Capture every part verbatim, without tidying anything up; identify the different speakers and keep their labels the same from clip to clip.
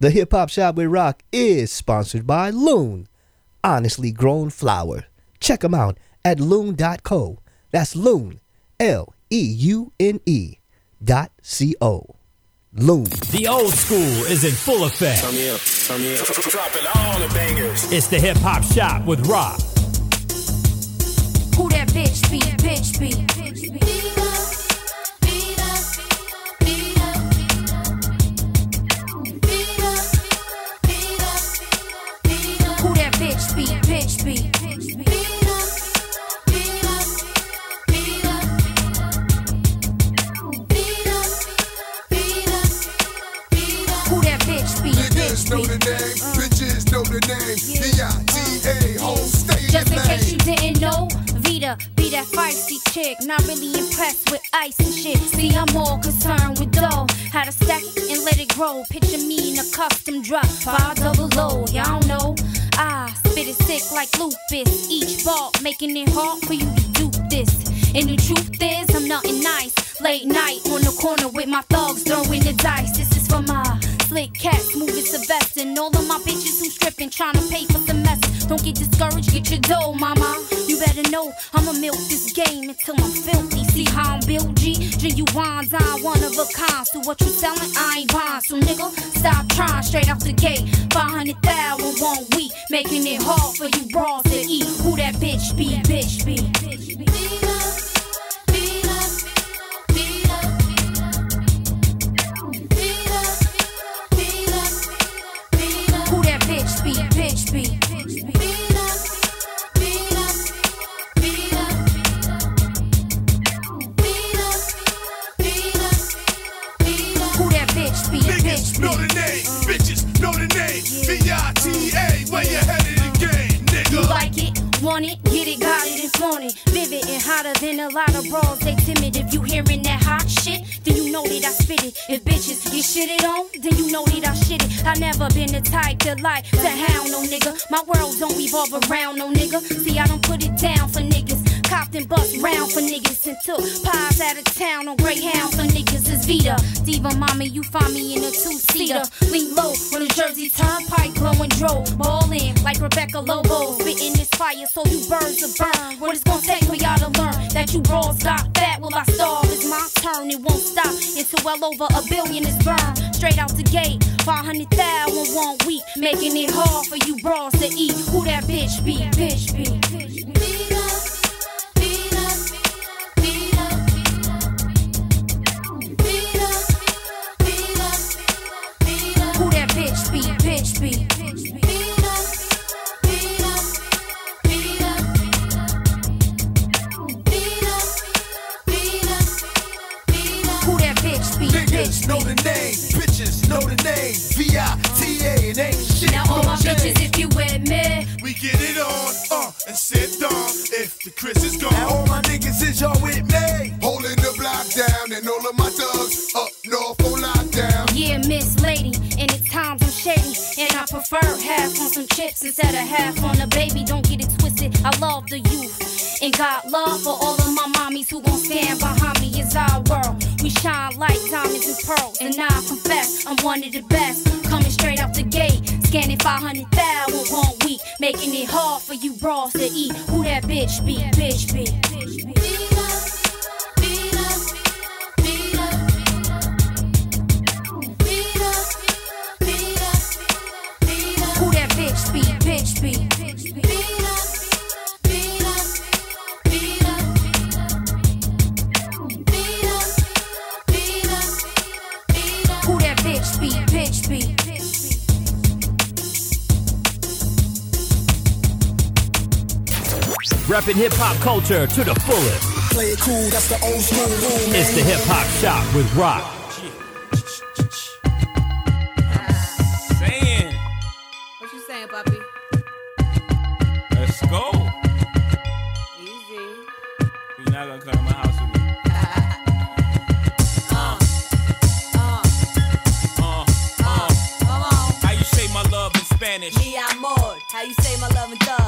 Speaker 1: The Hip Hop Shop with Rock is sponsored by Loon, honestly grown flour. Check them out at loon dot co. That's Loon, L E U N E dot C O. Loon.
Speaker 2: The old school is in full effect.
Speaker 3: Turn me up, turn me up. Dropping all the bangers.
Speaker 2: It's the Hip Hop Shop with Rock.
Speaker 4: Who that bitch be? Bitch be. Bitch be. Who that bitch be? Bitch be. Who that bitch be?
Speaker 5: Niggas know the name, uh, bitches know the name. V I T A, whole state.
Speaker 4: Just in case you didn't know, Vita be that feisty chick, not really impressed with ice and shit. See, I'm more concerned with dough, how to stack it and let it grow. Picture me in a custom drop, five double low, y'all know. I spit it sick like lupus, each ball making it hard for you to do this. And the truth is, I'm nothing nice. Late night on the corner with my thugs throwing the dice. This is for my slick cats, moving Sylvester, and all of my bitches who stripping, trying to pay for semesters. Don't get discouraged, get your dough, mama. You better know I'ma milk this game until I'm filthy. See how I'm built, G? Genuine, I'm one of a kind. So what you selling, I ain't buying. So nigga, stop trying straight out the gate. five hundred thousand one week, making it hard for you bras to eat. Who that bitch be? Bitch be. Bitch be. Bitch be, bitch be, bitch be. Who that bitch be,
Speaker 5: Niggas
Speaker 4: bitch
Speaker 5: know the name, uh, bitches know the name. V I T A, where you headed again, nigga?
Speaker 4: You like it, want it, get it, got it, and flaunt it. Vivid and hotter than a lot of bras, they timid. If you hearing that hot shit, then you know that I spit it. If bitches get shitted on, then you know that I shit it. I never been the type to like to hound no nigga. My world don't revolve around no nigga. See, I don't put it down for niggas. Copped and bust round for niggas and took pies out of town on Greyhound for niggas. It's Vita. Diva mommy, you find me in a two-seater. Lean low on the Jersey Turnpike, glowing drove. Ballin' like Rebecca Lobo. Spitting this fire so you birds will burn. What it's gonna take for y'all to learn that you bras got fat. Will I starve? It's my turn. It won't stop until well over a billion is burned. Straight out the gate, five hundred thousand one week, making it hard for you bras to eat. Who that bitch be? Bitch be. Bitch be. Who that bitch be? Bitch be. Bitch be. Who that bitch be?
Speaker 5: Niggas know the name, bitches know the name. V I T A, and ain't shit.
Speaker 4: Now all my bitches, if you with me,
Speaker 5: we get it on, uh, and sit down. If the Chris is gone, now all my niggas is y'all with me. Holding the block down, and all of my thugs up north on lockdown.
Speaker 4: Yeah, Miss Lady, and at times I'm shady, and I prefer half on some chips instead of half on a baby. Don't get it twisted, I love the youth, and got love for all of my mommies who gon' stand behind me. It's our world, we shine like diamonds and pearls, and I confess I'm one of the best. Coming straight out the gate, scanning five hundred thousand one week, making it hard for you bras to eat. Who that bitch be? Bitch be. Bitch be. Who that bitch be? Bitch be. Bitch be. Who that bitch be? Bitch be.
Speaker 2: Reppin' hip hop culture to the fullest.
Speaker 6: Play it cool, that's the old school rule, man.
Speaker 2: It's the Hip Hop Shop with Rock.
Speaker 7: Saying.
Speaker 8: What you saying, Poppy?
Speaker 7: Let's go.
Speaker 8: Easy.
Speaker 7: You're not gonna come to my house with me.
Speaker 8: uh, uh,
Speaker 7: Uh,
Speaker 8: uh,
Speaker 7: uh.
Speaker 8: come on.
Speaker 7: How you say my love in Spanish?
Speaker 8: Mi amor, how you say my love in thug?
Speaker 7: Can I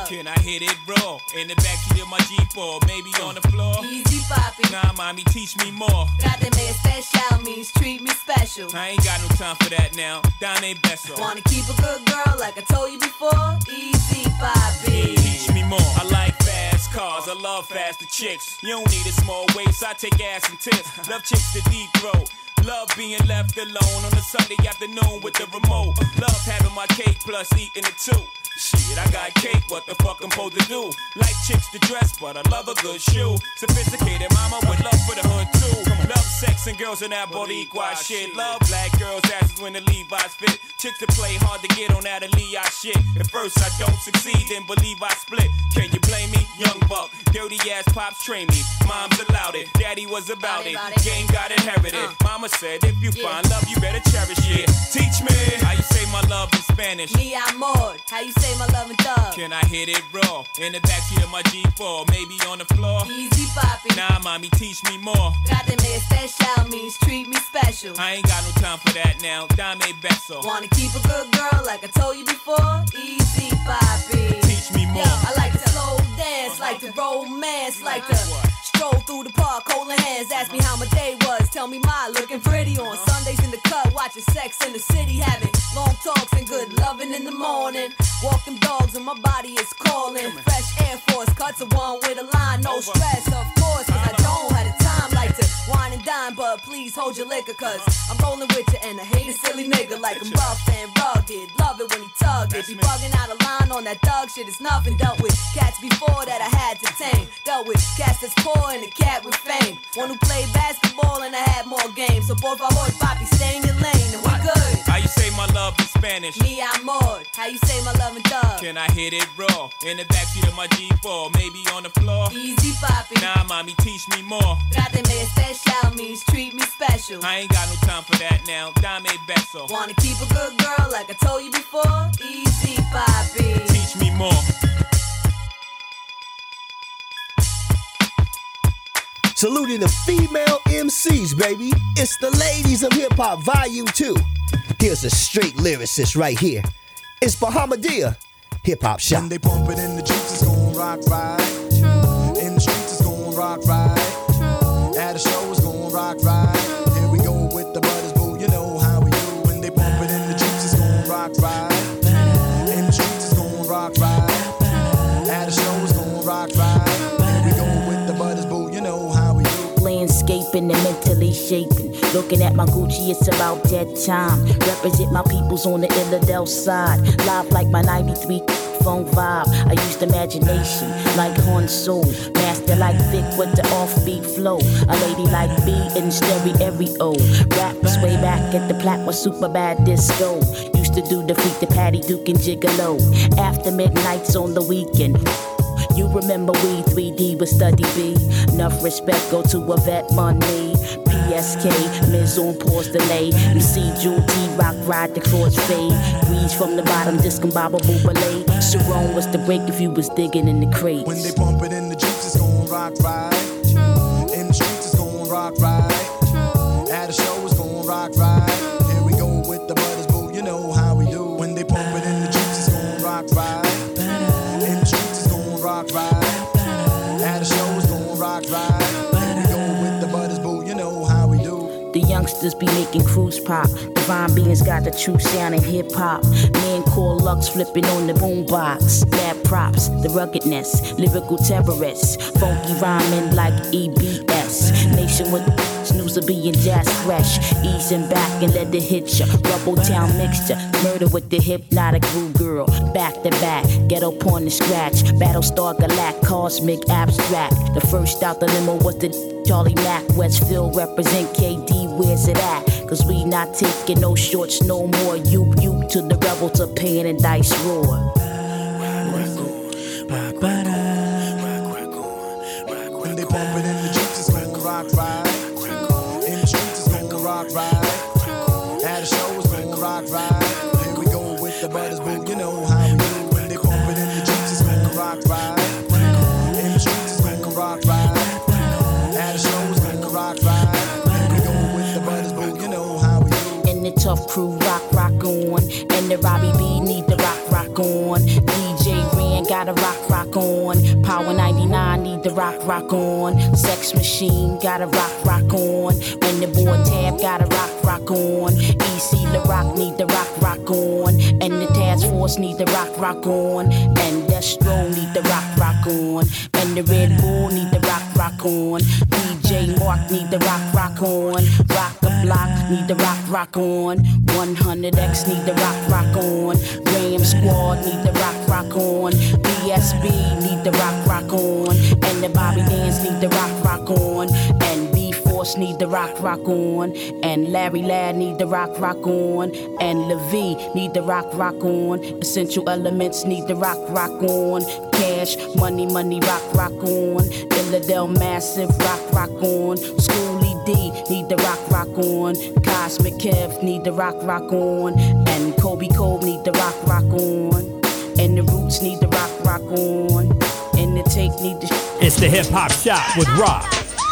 Speaker 7: hit it raw. In the backseat of my Jeep or maybe on the floor.
Speaker 8: Easy poppy.
Speaker 7: Nah, mommy, teach me more.
Speaker 8: Tráteme especial means treat me special.
Speaker 7: I ain't got no time for that now. Dame Beso.
Speaker 8: Wanna keep a good girl like I told you before? Easy poppy.
Speaker 7: Teach me more. I like fast cars. I love faster chicks. You don't need a small waist. I take ass and tits. Love chicks to deep throat. Love being left alone on a Sunday afternoon with the remote. Love having my cake plus eating it too. Shit, I got cake, what the fuck I'm supposed to do? Like chicks to dress, but I love a good shoe. Sophisticated mama with love for the hood too. Love sex and girls in that Boricua shit. Love black girls' asses when the Levi's fit. Chicks that play hard to get on that Aaliyah shit. At first I don't succeed, then believe I split. Can you blame me? Young buck, dirty ass pops train me. Mom's allowed it, daddy was about it. Game got inherited. Mama said if you find love, you better cherish it. Teach me how you say my love in Spanish.
Speaker 8: Mi amor, how you say my love in thug?
Speaker 7: Can I hit it raw? In the backseat of my Jeep or maybe on the floor?
Speaker 8: Easy poppy.
Speaker 7: Nah, mommy, teach me more.
Speaker 8: Tráteme especial means treat me special.
Speaker 7: I ain't got no time for that now. Dame Beso.
Speaker 8: Wanna keep a good girl like I told you before? Easy poppy.
Speaker 7: Teach me more.
Speaker 8: Yo, I like to slow dance, like to romance, like to stroll through the park, holding hands. Ask me how my day was. Tell me my looking pretty on Sundays in the cut, watching Sex in the City, having long talks and good loving in the morning. Walking dogs and my body is calling. Fresh Air Force cuts a one with a line, no stress, of course, cause I don't have the time like to wine and dine, but please hold your liquor, cause I'm rolling with you and I hate a silly nigga like I'm rough and rugged. Love it when he tug it. Be bugging out a line on that dog shit, it's nothing. Dealt with cats before that I had to tame. Dealt with cats that's poor and a cat with fame. One who played basketball and I had more games. So por favor, papi, stay in your lane and we good.
Speaker 7: How you say my love in Spanish?
Speaker 8: Mi amor, how you say my love in thug?
Speaker 7: Can I hit it raw? In the backseat of my Jeep or maybe on the floor?
Speaker 8: Easy poppy.
Speaker 7: Nah, mommy, teach me more.
Speaker 8: Tráteme especial means treat me special.
Speaker 7: I ain't got no time for that now. Dame Beso.
Speaker 8: Wanna keep a good girl like I told you before? Easy poppy.
Speaker 7: Teach me more.
Speaker 1: Saluting the female M Cs, baby. It's the ladies of hip hop, volume two. Here's a straight lyricist right here. It's Bahamadia, Hip Hop Shop.
Speaker 5: When they pump it in the Jeeps, it's gon' rock right. True. In the streets, it's gon' rock right. True. At a show, it's gon' rock right. True. Here we go with the brothers, boo. You know how we do. When they pump it in the Jeeps, it's gon' rock right. In the streets, it's gon' rock right. At a show, it's gon' rock right. Here we go with the brothers, boo. You know how we do.
Speaker 9: Landscaping and mentally shaping. Looking at my Gucci, it's about that time. Represent my peoples on the Illadel side. Live like my ninety-three phone vibe. I used imagination like Horn Soul. Master like Vic with the offbeat flow. A lady like B in stereo. Rappers way back at the plat was super bad disco. Used to do the freak, the Patty Duke and Gigolo. After midnights on the weekend. You remember we three D with Study B. Enough respect go to a vet money. P S K, Miz on pause delay. You see Jewel T Rock ride the cross fade. Breeze from the bottom, discombobable ballet. Sharon was the break if you was digging in the crates.
Speaker 5: When they pump it in the Jeeps, it's gon' rock right. True. In the streets, it's gon' rock right. True. At a show, it's gon' rock right. True. Here we go with the brothers, boo. You know how we do. When they pump it in the Jeeps, it's gon' rock right. In the streets, it's gon' rock right. At a show, it's gon' rock right. Here we go with the brothers, boo. You know how we do.
Speaker 9: The youngsters be making cruise pop. Divine beings got the true sound in hip hop. Men call Lux flipping on the boombox. Bad props, the ruggedness, lyrical terrorists. Funky rhyming like E B S. Nation with snooze of being jazz fresh. Easing back and let it hit ya. Rubble town mixture. Murder with the hypnotic groove girl. Back to back, ghetto porn and scratch. Battlestar Galact, cosmic abstract. The first out the limo was the Charlie Mack. Westfield represent K D, where's it at? Cause we not taking no shorts no more. You, you to the rebel to pain and dice roar.
Speaker 5: When they pump it in the Jeeps, it's gon' rock right. In the streets, it's gon' rock right. At a show, it's gon' rock right. Here we go with the brothers, boo. You know how we do. When they pump it in the Jeeps, it's gon' rock right. In the streets, it's gon' rock right. At a show, it's gon' rock right. Here we go with the brothers, boo. You know how we do.
Speaker 9: And the tough crew rock, rock on. And the Robbie B need the rock, rock on. D J Ren gotta rock rock, rock on. Power ninety-nine, need the rock, rock on. Sex Machine, gotta rock, rock on. When the boy tab, gotta rock, rock on. E C La Rock, need the rock, rock on. And the Task Force, need the rock, rock on. And Destro, need the rock, rock on. And the Red Bull, need the rock, rock on. D J Mark, need the rock, rock on. Rock the Block, need the rock, rock on. one hundred X, need the rock, rock on. Graham Squad, need the rock, rock on. B S B, need the rock, rock on. And the Bobby Dance, need the rock, rock on. And B Force, need the rock, rock on. And Larry Ladd, need the rock, rock on. And LeVee, need the rock, rock on. Essential Elements, need the rock, rock on. Cash, Money, Money, rock, rock on. Illidale Massive, rock, rock on. Schoolie D, need the rock, rock on. Cosmic Kev, need the rock, rock on. And Kobe Cole, need the rock, rock on. And the Roots, need the rock, rock on. And the Take, need the...
Speaker 2: It's the Hip Hop Shop with Rock.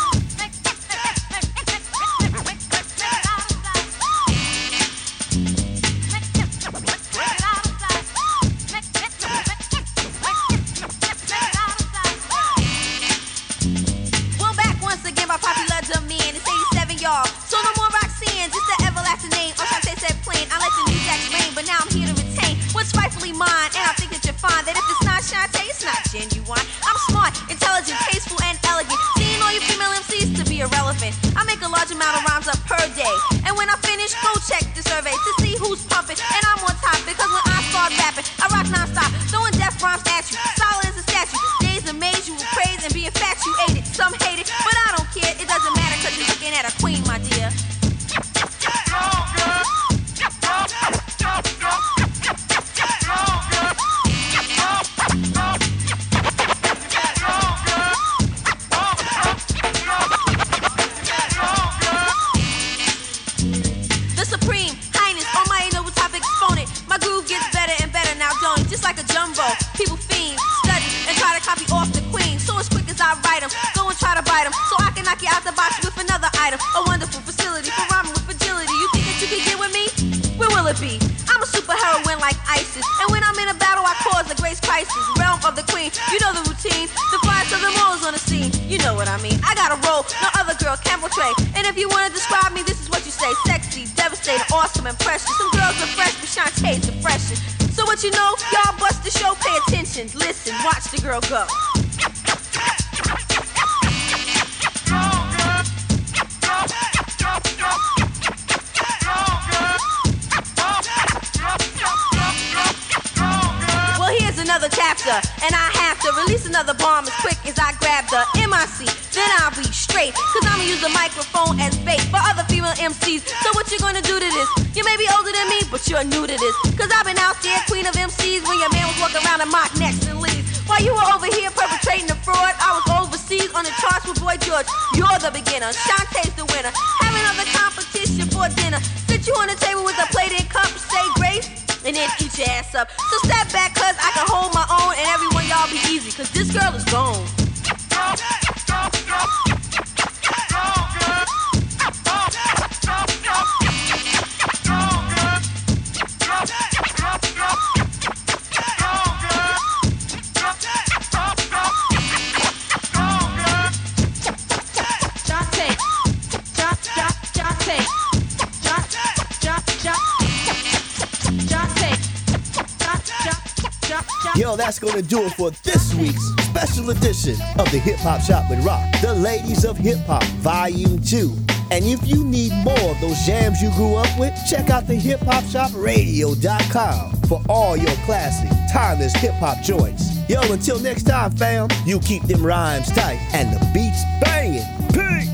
Speaker 1: Yo, that's gonna do it for this week's special edition of the Hip Hop Shop with Rock, the Ladies of Hip Hop, Volume two. And if you need more of those jams you grew up with, check out the hip hop shop radio dot com for all your classic, timeless hip hop joints. Yo, until next time, fam, you keep them rhymes tight and the beats banging. Peace!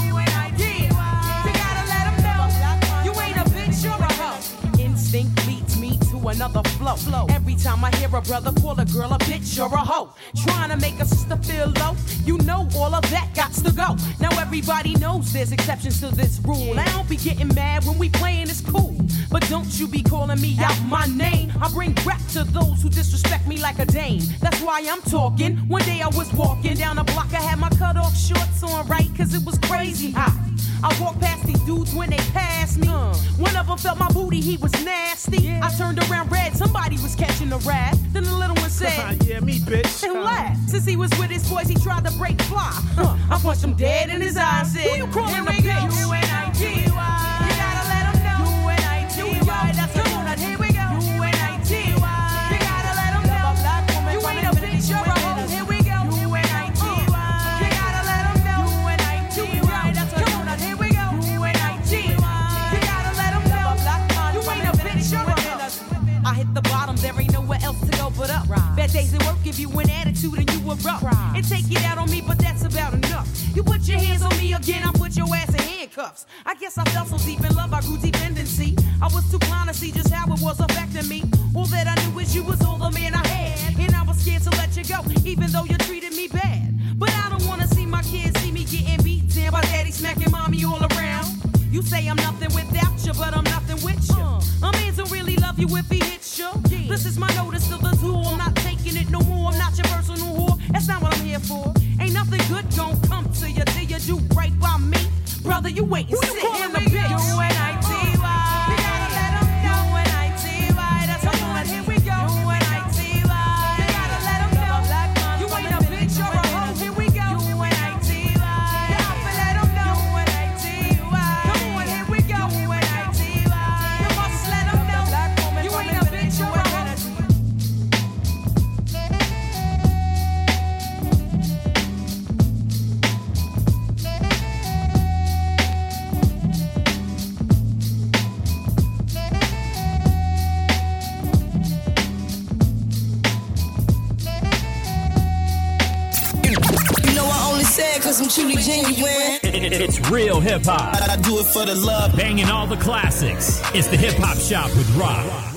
Speaker 10: Instinct beats me to another flow. Every time I hear a brother call a girl a bitch or a hoe, trying to make a sister feel low, you know all of that gots to go. Now everybody knows there's exceptions to this rule. I don't be getting mad when we playing, it's cool, but don't you be calling me out my name. I bring rap to those who disrespect me like a dame. That's why I'm talking. One day I was walking down the block, I had my cut off shorts on, right, cause it was crazy hot. I walked past these dudes when they passed me. Uh. One of them felt my booty, he was nasty. Yeah. I turned around red, somebody was catching a rat. Then the little one said,
Speaker 2: yeah, me, bitch.
Speaker 10: And laughed. Since he was with his boys, he tried to break fly. Uh. I punched him dead in his eyes. Said, who you calling a bitch? U N I T Y. You gotta let him know. U N I T Y. That's the one that here we go. U N I T Y. You gotta let him know. You ain't a bitch, you're a hoe. Here we go. U N I T Y. You gotta let him know. U N I T Y. That's the one that here we go. U N I T Y. You gotta let him know. You ain't a bitch, you're a hoe. I hit the bottom, there ain't nowhere else to go but up. Right. Bad days at work give you an attitude and you erupt. Right. And take it out on me, but that's about enough. You put your hands on me again, I put your ass in handcuffs. I guess I fell so deep in love, I grew dependency. I was too blind to see just how it was affecting me. All that I knew is you was all the man I had, and I was scared to let you go, even though you treated me bad. But I don't wanna see my kids see me getting beat down by daddy smacking mommy all around. You say I'm nothing without you, but I'm nothing with you. Uh, a man don't really love you if he hits you. Yeah. This is my notice to the tool. I'm not taking it no more. I'm not your personal whore. That's not what I'm here for. Ain't nothing good gon' come to you till you do right by me. Brother, you wait and sit in the bitch. U N I T Y. You gotta let him know. U N I T Y. That's the one. Here we go. U N I T Y. You gotta let him know. You ain't a bitch, you're a hoe. Here we go. U N I T Y. You gotta let him know. U N I T Y. Come on, here we go. U N I T Y. You must let him know. You ain't a bitch, you're a hoe.
Speaker 6: Cause I'm truly genuine.
Speaker 2: It's real hip hop.
Speaker 6: I do it for the love.
Speaker 2: Banging all the classics. It's the Hip Hop Shop with Rob.